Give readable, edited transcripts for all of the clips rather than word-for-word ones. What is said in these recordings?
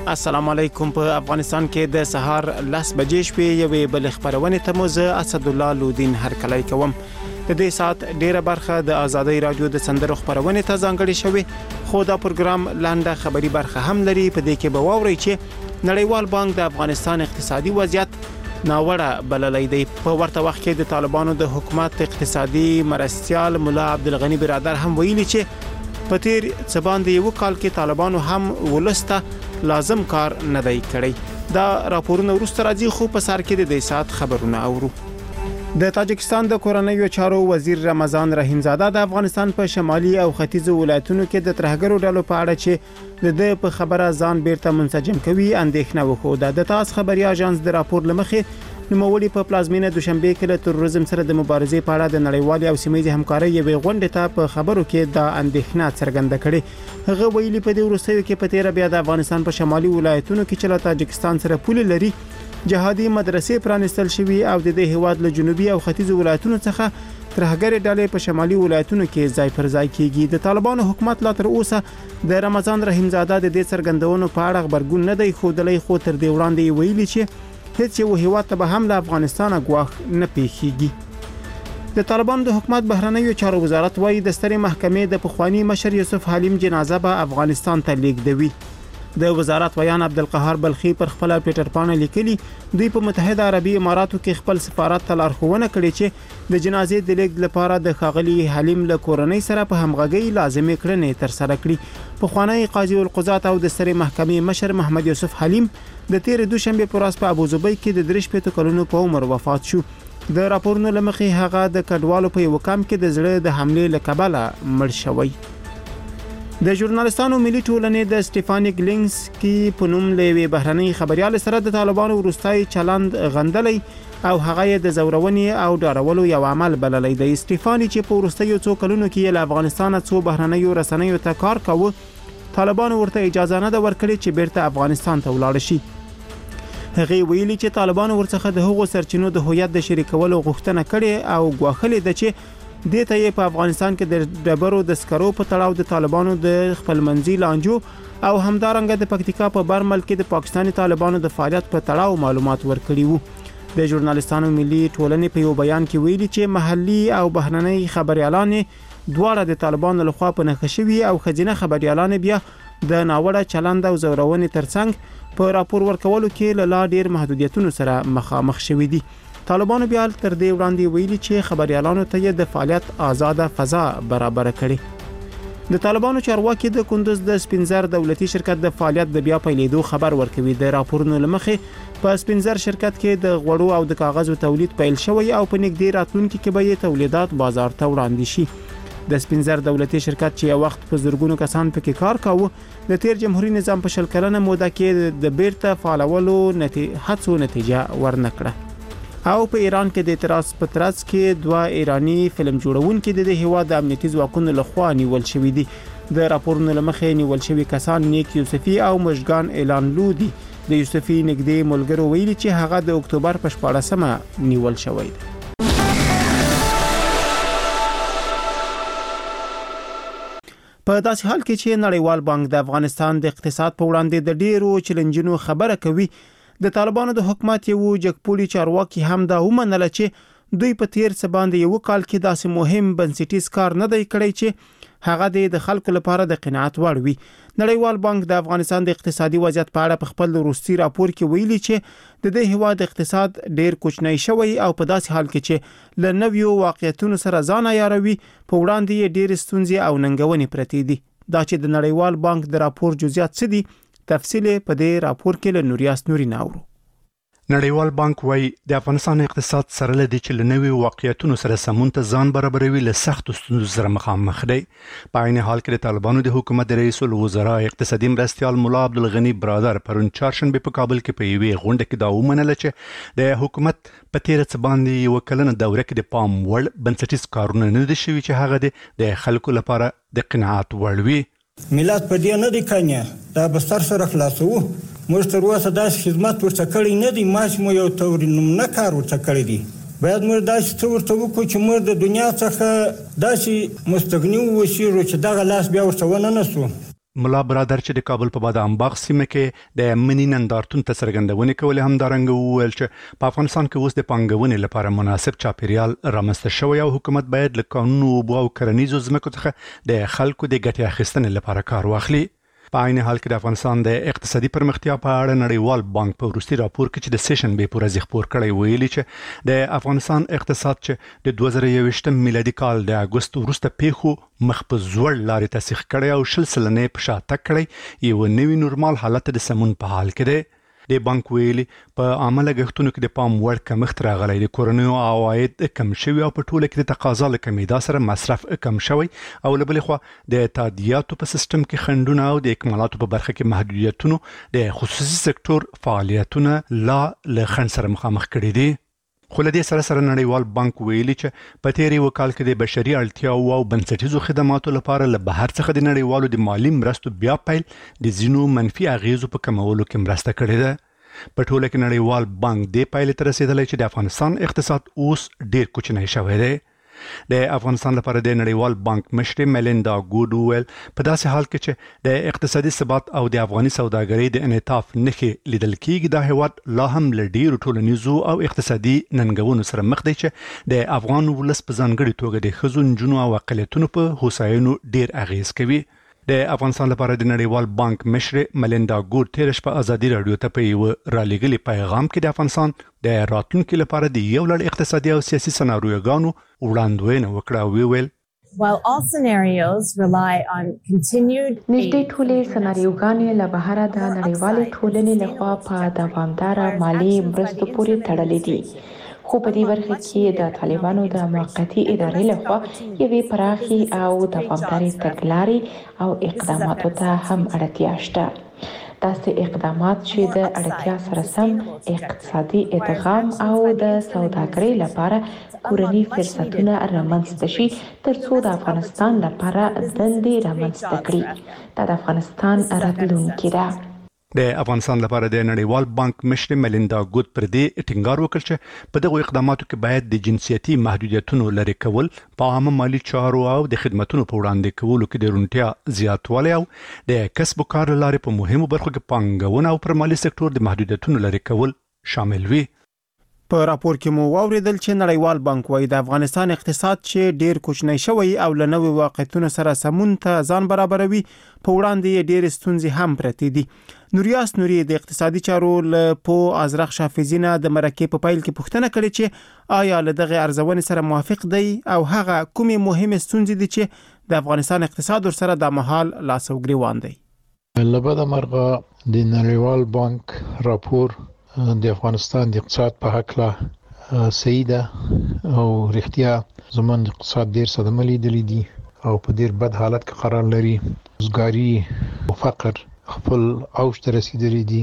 السلام علیکم. په افغانستان کې د سهار 10 بجې شپې یوې بل خبرونه ته موزه اسد الله لودین هرکلی کوم. د دې سات ډیره برخه د آزادۍ رادیو د سندرو خبرونه ته ځانګړې شوې، خو دا پروګرام لاندې خبري برخه هم لري. په دې کې به واوري چې نړیوال بانک د افغانستان اقتصادي وضعیت ناوړه بللی دی. په ورته وخت کې د طالبانو د حکومت اقتصادي مرستيال مولا عبدالغنی برادر هم ویلي چې په تیر څه باندې یو کال کې طالبانو هم ولسته لازم کار نه دی کړی. دا راپورونه وروسته راځي، خو په سر کې د دې سات خبرونه اورو. د تاجکستان د کورنیو چارو وزیر رمضان رحیم زاده د افغانستان په شمالي او ختیځو ولایتونو کې د ترهګرو ډلو په اړه چې د په خبره ځان بیرته منسجم کوي اندېښنه وښوده. د تاس خبري اژانس د راپور لمخې نوموړي په پلازمینه دوشنبه کې له تروریزم سره د مبارزې په اړه د نړیوالې او سیمه‌یزې همکارۍ یوې غونډې ته په خبرو کې د اندېښنه څرګنده کړې. هغه ویلي په دې وروستیو کې په تیر بیا د افغانستان په شمالي ولایتونو کې چې له تاجکستان سره پوله لري جهادي مدرسې پرانستل شوي او د دې هیواد له جنوبي او ختیځو ولایتونو څخه ترهګرې ډلې په شمالي ولایتونو کې ځای پر ځای کیږي. د طالبانو حکومت لا تر اوسه د رمضان رحیم زاده د دې څرګندونو په اړه خبرګون نه دی ښودلی، خو تر دې وړاندې ویلي چې هیڅ یو هیواد ته به هم له افغانستان غواخ نه پیښیږي. د طالبانو د حکومت بهرنیو چارو وزارت وايي د سترې محکمې د پخوانی مشر یوسف حلیم جنازه به افغانستان ته لیږدوي. د وزارت ویان عبدالقهار بلخی پر خپل ټوئیټر باندې لیکلي دوی په متحده عربي اماراتو کې خپل سفارت ته لارښوونه کړې چې د جنازې د لیږد لپاره د ښاغلي حلیم له کورنۍ سره په همغږۍ لازمي کړنې ترسره کړي. پخوانی قاضي القضات او د سترې محکمې مشر محمد یوسف حلیم د تیر دوشنبه پر ورځ په ابوظبي کې د 43 کلونو په عمر وفات شو. د راپورونو لمخې هغه د کډوالو په یو کمپ کې د زړه د حمله لکبله مړ شوی. د ژورنالستانو ملي ټولنې د سټيفانیک لینګسکي په نوم لوي بهرني خبريال سره د طالبانو وروستای چلند غندلې او هغه د زورونې او ډارولو یو عمل بللی دی. سټيفاني چې په وروستیو څو کلونو کې له افغانستان څخه بهرنیو رسنیو ته کار کاوه، طالبانو ورته اجازه نه ورکړي چې بیرته افغانستان ته ولاړ شي. هغه ویلي چې طالبانو ورڅخه د هغو سرچینو د هویت د شریکولو غوښتنه کړې او غواخلې ده چې د ته په افغانستان کې د ډبرو د سکرو په تړاو د طالبانو د خپلمنځي لانجو او همدارنګه د پکتیکا په برمل کې د پاکستاني طالبانو د فعالیت په تړاو معلومات ورکړي وو. د ژورنالستانو ملي ټولنې په یو بیان کې ویلي چې محلي او بهرنۍ خبريالان دواړه د طالبانو لخوا په نښه شوي او خزینه خبريالان بیا د ناوړه چلند او زورونې ترڅنګ په راپور ورکولو کې لا ډیر محدودیتونو سره مخامخ شوي دي. طالبانو بیا تر دې وړاندې ویلي چې خبريالانو ته د فعالیت آزاده فضا برابر کړي. د طالبانو چارواکي د کندوز د سپینزر دولتي شرکت د فعالیت د بیا پیلېدو خبر ورکوي. د راپورونو لمخې په سپینزر شرکت کې د غوړو او د کاغذو تولید پیل شوی او په نږدې راتلونکي کې به تولیدات بازار ته وړاندې شي. د سپینزر دولتي شرکت چې یو وخت په زرګونو کسان پکې کار کاوه د تیر جمهوریت نظام په شل کلنه موده کې د بیرته فعالولو هڅو نتیجه ورنکړه. او په ایران کې د اعتراض په ترڅ کې دوه ایرانی فلم جوړونکي د هیواد د امنیتي ځواکونو لخوا نیول شوي دي. د راپورونو لمخې نیول شوي کسان نیک یوسفي او مشګان اعلان لودي. د یوسفي نږدې ملګرو ویلي چې هغه د اکتوبر په 14مه نیول شوی دی. په داسې حال کې چې نړیوال بانک د افغانستان د اقتصاد په وړاندې د ډیرو چیلنجونو خبره کوي، د طالبانو د حکومت یو جګپوړي چارواکي هم دا ومنله چې دوی په تیر څه باندې یو کال کې داسې مهم بنسټیز کار نه دی کړی چې هغه د خلکو لپاره د قناعت وړ وي. نړیوال بانک د افغانستان د اقتصادي وضعیت په اړه په خپل وروستي راپور کې ویلي چې د دې هیواد اقتصاد ډیر کوچنی شوی او په داسې حال کې چې له نویو واقعیتونو سره ځان عیاروي په وړاندې ډیر ستونزې او ننګونې پرتې دي. دا چې د نړیوال بانک د راپور جزئیات څه دي تفصیل په دې راپور کې له نوریاس نوري ناورو. نړیوال بانک وايي د افغانستان اقتصاد سره لدی چې لنوي واقعیتونو سره سمون ته ځان برابروي له سخت ستونزو سره مخامخ دی. په عین حال کې د طالبانو د حکومت رئیس الوزرا اقتصادي مرستيال مولا عبدالغنی برادر پرون چهارشنبه په کابل کې په یوې غونډه کې دا ومنله چې د حکومت په تیر څه باندې یو کلنه دوره کې د پام وړ بنسټیز کارونه نه دي شوي چې هغه د خلکو لپاره د قناعت وړ وي. ملت په دې نه دی کنه دا بستر سره خلاصو موږ تر اوسه داسې خدمت ورته کړی نه دی، ماش مو یو توري نومونه کار ورته کړی دی. باید موږ داسې څه ورته وکړو چې موږ د دنیا څخه داسې مستغني وشو چې دغه لاس بیا ورته ونه نسو. ملا برادر چې د کابل په بادام باغ سیمه کې د منی نندارتون ته څرګندونې کولې هم دارنګ وویل چې په افغانستان کې اوس د پانګونې لپاره مناسب چاپیریال رامنځته شوی او حکومت باید له قانون او کرنیزو ځمکو څخه د خلکو د ګټې اخیستنې لپاره کار واخلي. په عین حال کې د افغانستان د اقتصادي پرمختیا په اړه نړیوال بانک په وروستي راپور کې چې د سیشن به پورې خبر کړی ویلي چې د افغانستان اقتصاد چې د 2021 میلادي کال د اگست وروسته پیښو مخ په زوړ لارې تسخ کړی او 10% په شاته کړی یو نوی نورمال حالت د سمون په حال کې دی. د بانک ویلي په عامه لګښتونو کې د پام وړ کمښت راغلی، د کورنیو عواید کم شوي او په ټوله کې د تقاضا له کمیدا سره مصرف کم شوی او له بلې خوا د تادیاتو په سیستم کې خنډونه او د اکمالاتو په برخه کې محدودیتونو د خصوصي سکتور فعالیتونه لا له خنډ سره مخامخ کړي دي. خو له دې سره نړیوال بانک ویلي چې په تیری وکال کې د بشري اړتیاو او بنسټیزو خدماتو لپاره له بهر څخه د نړیوالو د مالی مرستو بیا پیل د زینو منفي اغیزو په کمولو کې مرسته کړې ده. په ټوله کې نړیوال بانک د پایلې ته رسیدلی چې د افغانستان اقتصاد اوس ډیر کوچنی شوی دی. د افغانستان لپاره د نړیوال بانک مشر ملیندا ګود ویل په داسې حال کې چې د اقتصادي ثبات او د افغاني سوداګرۍ د انعطاف نښې لیدل کېږي، د هیواد لا هم له ډیرو ټولنیزو او اقتصادي ننګونو سره مخ دی چې د افغان ولس په ځانګړي توګه د ښځو، نجونو او اقلیتونو په هوساینو ډیر اغیز کوي. د افغانستان لپاره د نړیوال بانک مشر ملیندا ګود تیرش په ازادي رادیو ته په یو رالېږلي پیغام کې د افغانستان د راتلونکي لپاره د یو لړ اقتصادي او سیاسي سناریوګانو وړاندوینه وکړه او ویل While all scenarios rely on continued نږدې ټولې سناریوګانې له بهره د نړیوالې ټولنې لخوا په دوامداره مالي مرستو پورې تړلې دي، خو په دې برخه کې د طالبانو د موقتي ادارې لخوا یوې پراخي او دوامدارې تګلارې او اقداماتو ته هم اړتیا شته. داسې اقدامات چې د اړتیا سره سم اقتصادي ادغام او د سوداګرۍ لپاره کورني فرصتونه رامنځته شي ترڅو د افغانستان لپاره دندې رامنځته کړي. دا د افغانستان راتلونکې ده. د افغانستان لپاره د نړیوال بانک مشر ملیندا ګود پر دې ټینګار وکړ چې په دغه اقداماتو کې باید د جنسیتي محدودیتونو لرې کول، په عامه مالي چارو او د خدماتو په وړاندې کولو کې د رونتیا زیاتوالی او د کسب و کار لارې په مهمو برخو کې پانګونه او پر مالي سکتور د محدودیتونو لرې کول شامل وي. په راپور کې مو واوریدل چې نړیوال بانک وايي د افغانستان اقتصاد چې ډیر کوچنی شوی او له نوې واقعیتونو سره سمون ته ځان برابروي، په وړاندې ډیر ستونزې هم پرتې دي. نوریاس نوري د اقتصادي چارو له پو ازرق شافزینه د مرکې په پایل کې پوښتنه کړې چې آیا له دغه ارزونې سره موافق دی او هغه کومې مهمه ستونزې دي چې د افغانستان اقتصاد سره د مهال لاس او ګریوان دی. لبدا مرغه د نړیوال بانک راپور د افغانستان د اقتصاد په حق صحیح ده او رښتیا زمون د اقتصاد ډیر صدمه لیدلې دي او په ډیر بد حالت کې قرار لري. روزګاری او فقر خپل اوج ته رسیدلي دي.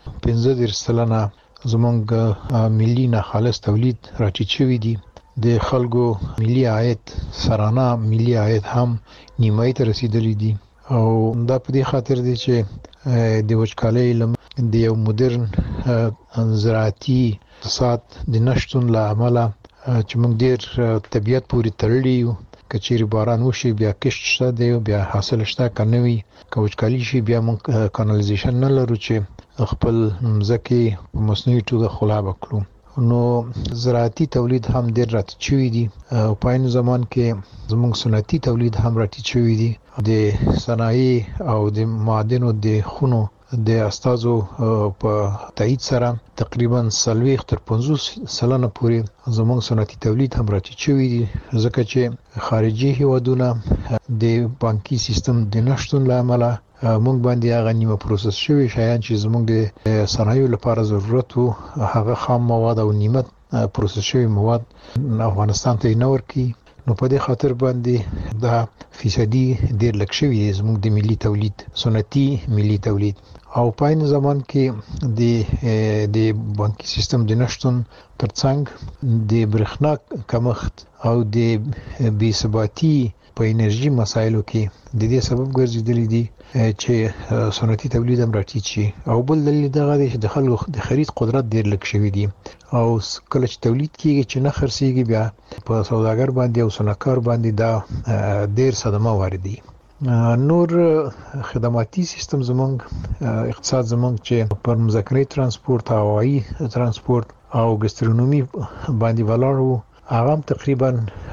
15% زمونږ ملي نه خالص تولید راټیټ شوی دي. د خلکو ملي عاید سرانه ملي عاید هم نیمایي ته رسیدلي دي او دا په دې خاطر دی چې د وچکالۍ د یو مدرن زراعتي اقتصاد د نشټون له امله چې موږ ډیر طبيعت پورې تړلي یو، کچېری باران وشي بیا کښت شته دی بیا حاصل شته کنوي، کوچکالي شي بیا موږ کانالیزیشن نه لرو چې خپل مځکه په مصنوعي توګه خلاب کړو. نو زراعتي تولید هم ډیر راټیټ شوی دی او په عین زمان کې زموږ صنعتي تولید هم راټیټ شوی دی. د صنایع او د معادنو د خونو د استازو په تایید سره تقریبا 40 تر 50% پورې زموږ صنعتي تولید هم راټیټ شوی دی، ځکه چې خارجي هیوادونه د بانکي سیستم د نشټون له امله موږ باندې هغه نیمه پروسس شوی شیان چې زموږ د صنایعو لپاره ضرورت وو هغه خام مواد او نیمه پروسس شوی مواد افغانستان ته نه ورکي. نو په دې خاطر باندې دا فیصدي ډیر لږ شوی دی زموږ د ملي تولید، صنعتي ملي تولید. او په عین زمان کې د بانکي سیستم د نشټون ترڅنګ د برېښنا کمښت او د بې ثباتي په انرژي مسایلو کې د دې سبب ګرځیدلی دي چې صنعتي تولید هم راټیټ شي. او بل دلیل دغه دی چې د خلکو د خرید قدرت ډیر لږ شوی دی او کله چې تولید کیږي چې نه خرڅیږي بیا په سوداګر باندې او صنعتکار باندې دا ډیر صدمه واردي. نور خدماتي سیستم زمونږ اقتصاد زمونږ چې پر مذاکرې ترانسپورت، هوایي ترانسپورت او ګسترونومي باندې ولاړ هغه تقریبا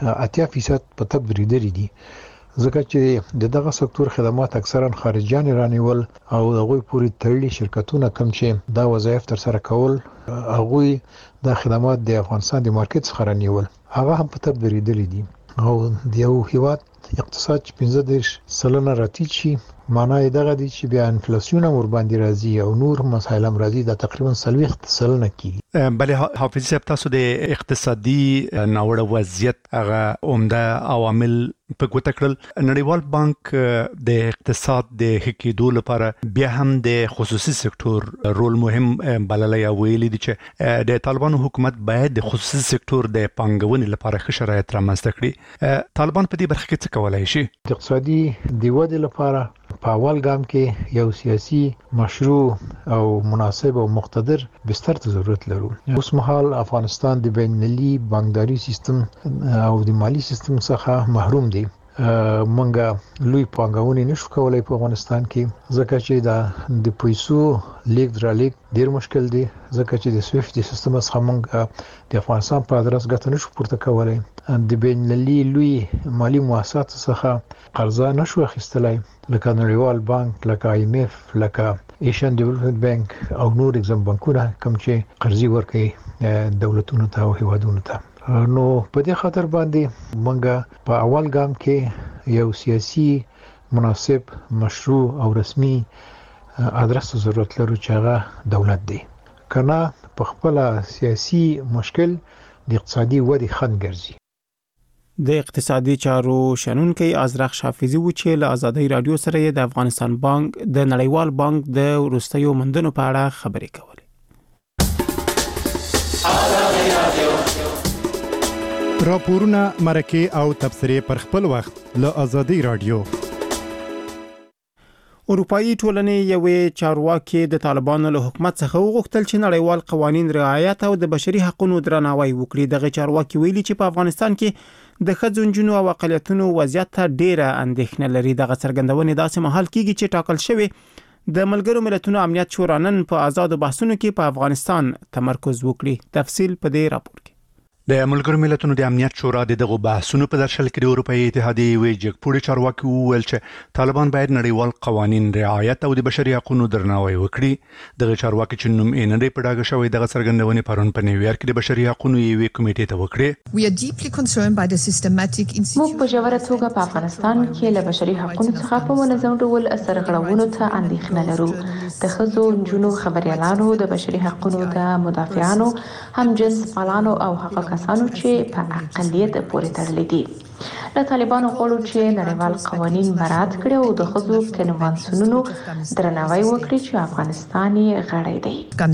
80% په تبدیل دي، ځکه چې دغه سکتور خدمات اکثرا خارجيان رانیول او هغه پوری تړلي شرکتونه کم چې دا وظایف تر سره کول، هغه د خدمات د افغانستان د مارکیټ څخه رانیول هغه هم په تبدیل دي او د یو هیواد اقتصاد چې 15% راتید شي، معنی دغه دي چې بیا انفلیسیون ور باندې راځي او نور مسایل هم راځي، دا تقریبا 40% کیږي. بلې حافظ صاحب، تاسو د اقتصادي ناوړه وضعیت هغه عمده عوامل په ګوته کړل. نړیوال بانک د اقتصاد د ښه کېدو لپاره بیا هم د خصوصي سکتور رول مهم بللی او ویلي دي چې د طالبانو حکومت باید د خصوصي سکتور د پانګونې لپاره ښه شرایط رامنځته کړي. طالبان په دې برخه کې څه کولای شي؟ د اقتصادي د ودې لپاره په اول ګام کې یو سیاسي مشروع او مناسب او مقتدر بستر ته ضرورت لرو. اوس مهال افغانستان د بین المللي بانکداري سیستم او د مالی سیستم څخه محروم دی. منګه لوی پانګونې نشو کولای په افغانستان کې، ځکه چې د پیسو لیک درلیک ډیر مشکل دی، ځکه چې د سویفت سیستم څخه موږ د افغانستان په ادرس ګټه نشو پورته کولای. د بین المللي لوی مالی مؤسسات څخه قرضه نشو اخیستلای، لکه نړیوال بانک، لکه IMF، لکه ایشین ډیولپمنٹ بانک او نور اگزام بانکونه کوم چې قرضې ورکوي دولتونو ته او هیوادونو ته. نو په دې خاطر باندې موږ په اول ګام کې یو سیاسي مناسب مشروع او رسمي ادرس ضرورت لرو چې هغه دولت دی، کنه په خپل سیاسي مشکل د اقتصادي ودې خنډ ګرځي. د اقتصادي چارو شنونکي ازرق شافیزي و چې له آزادۍ رادیو سره د افغانستان بانک د نړیوال بانک د وروستیو مندونو په اړه خبرې کولې. راپورونه، مرکه او تبصرې پر خپل وخت له آزادۍ رادیو. اروپאי ټولنې یوې چارواکي د طالبانو له حکومت څخه وغوښتل چې نړیوال قوانین رعایت او د بشري حقوقو درناوی وکړي. دغه چارواکي ویلي چې په افغانستان کې د ښځو، نجونو او اقلیتونو وضعیت ته ډیره اندېښنه لري. دغه څرګندونې داسې مهال کېږي چې ټاکل شوی د ملګرو ملتونو امنیت شورا نن په آزادو بحثونو کې په افغانستان تمرکز وکړي. تفصیل په دې راپور کې. د ملګرو ملتونو د امنیت شورا دغه بحثونو په درشل کې د اروپאי اتحادیې وی جګپوړي چارواکي وویل چې طالبان باید نړیوال قوانین رعایت او د بشري حقوقو درناوی وکړي. دغه چارواکي چې نوم یې نه دی په ډاګه شوی، دغه څرګندونې پرون په نیویارک کې د بشري حقوقو یوې کمیټې ته وکړي. موږ په ژوره توګه په افغانستان کې له بشري حقوقو څخه په منظم ډول سرغړونو ته اندېښنه لرو. د ښځو، نجونو، خبريالانو، د بشري حقوقو د مدافعانو، هم جنس پالانو او حقوق کسانو چې په اقلیت پورې تړلي دي. له طالبانو غواړو چې نړیوال قوانین مراعات کړي او د ښځو کنوانسیونونو درناوی وکړي چې افغانستان یې غړی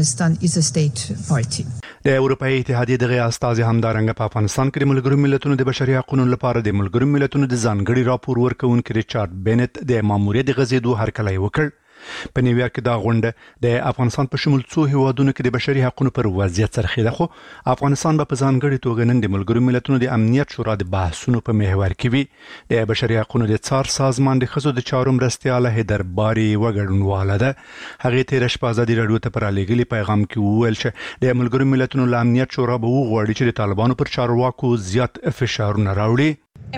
دی. د اروپאי اتحادیې دغه استازي همدارنګه په افغانستان کې د ملګرو ملتونو د بشري حقوقو لپاره د ملګرو ملتونو د ځانګړي راپور ورکونکي ریچارډ بینټ د ماموریت غزیدو هرکلی وکړ. په نیویارک کې دا غونډه د افغانستان په شمول څو هیوادونو کې د بشري حقوقو پر وضعیت څرخیده، خو افغانستان په ځانګړي توګه نن د ملګرو ملتونو د امنیت شورا د بحثونو په محور کې وي. د بشري حقوقو د څار سازمان د ښځو د چارو مرستیاله هیدر باري وګړنواله ده. هغه تیر شپه آزادۍ رادیو ته پر لګلي پیغام کې وویل چې د ملګرو ملتونو د امنیت شورا به وغواړي چې د طالبانو پر چارواکو زیات فشارونه راوړي.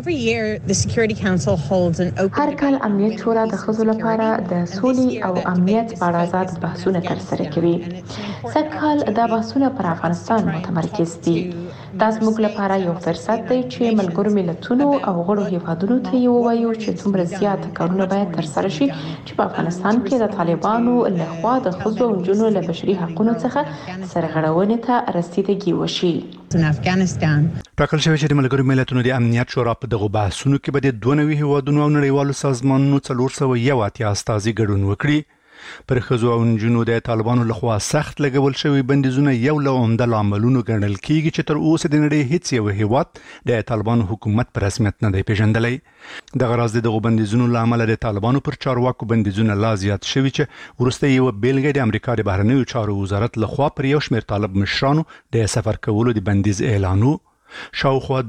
هر کال امنیت شورا د ښځو لپاره د سولې او امنیت په اړه آزاد بحثونه ترسره کوي. سږکال دا بحثونه پر افغانستان متمرکز دي. دا زموږ لپاره یو فرصت دی چې ملګرو ملتونو او غړو هیوادونو ته یې ووایو چې څومره زیات کارونه باید ترسره شي چې په افغانستان کې د طالبانو لخوا د ښځو او نجونو له بشري حقوقو څخه سرغړونې ته رسیدګي وشي. ټاکل شوی چې د ملګرو ملتونو د امنیت شورا په دغه بحثونو کې به د 92 هیوادونو او نړیوالو سازمانونو 401 استازي ګډون وکړي. پر ښځو او نجونو د طالبانو لخوا سخت لګول شوی بندیزونه یو له عمده لاملونو ګڼل کیږي چې تر اوسه د نړۍ هیڅ یو هیواد د طالبانو حکومت په رسمیت نه دی پیژندلی. دغه راز دغه بندیزونو لامل د طالبانو پر چارواکو بندیزونه لا زیات شوي چې وروسته یو بیلګه د امریکا د بهرنیو چارو وزارت لخوا پر یو شمېر طالب مشرانو د سفر کولو د بندیز اعلانو. شاوخوا